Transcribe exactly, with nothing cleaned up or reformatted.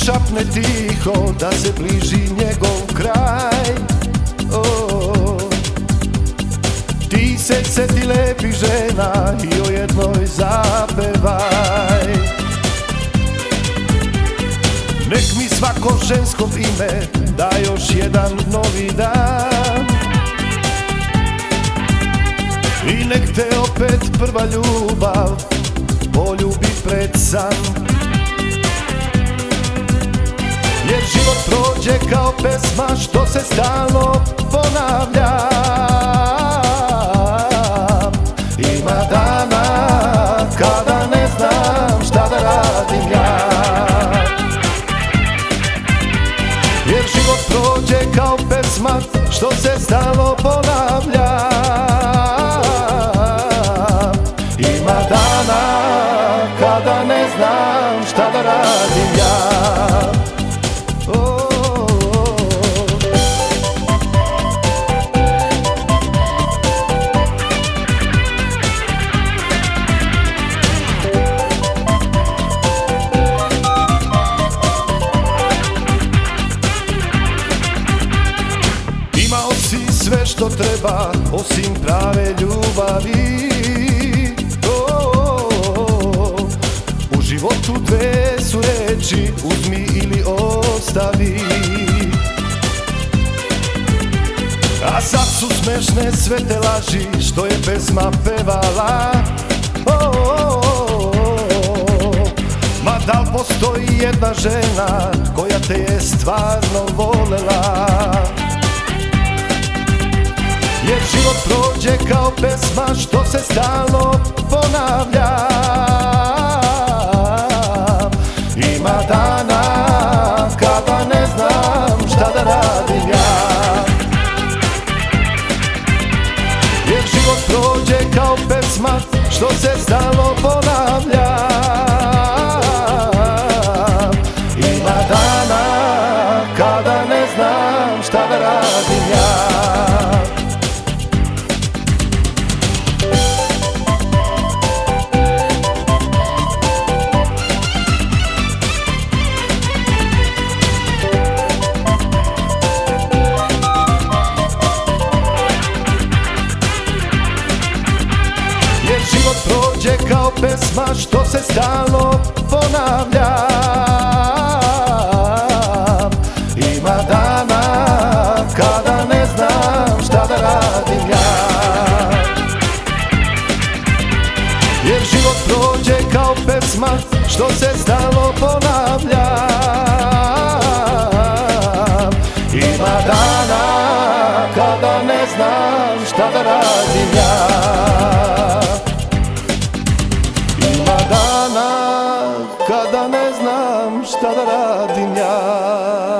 šapne tiho da se bliži njegov kraj. Oh, ti se sjeti lepih žena i o jednoj zapevaj. Nek mi svako žensko ime da još jedan novi dan i nek te opet prva ljubav poljubi pred san. Jer život prođe kao pesma što se stalno ponavlja. Ima dana kada ne znam šta da radim ja. Jer život prođe kao pesma što se stalno ponavlja. Ima dana kada ne znam šta da radim ja. Imao si sve što treba osim prave ljubavi. Oh, u životu dve su reči, uzmi ili ostavi. A sad su smešne sve te laži što je pesma pevala. Oh, ma da li postoji jedna žena koja te je stvarno volela? Jer život prođe kao pesma što se stalno ponavlja. Ima dana kada ne znam šta da radim ja. Jer život prođe kao pesma što se stalno ponavlja. Ima dana kada ne znam šta da radim ja. Život prođe kao pesma što se stalno ponavlja. Ima dana kada ne znam šta da radim ja. Jer život prođe kao pesma što se stalno ponavlja. Ima dana kada ne znam šta da radim ja. Ima dana kada ne znam šta da radim ja.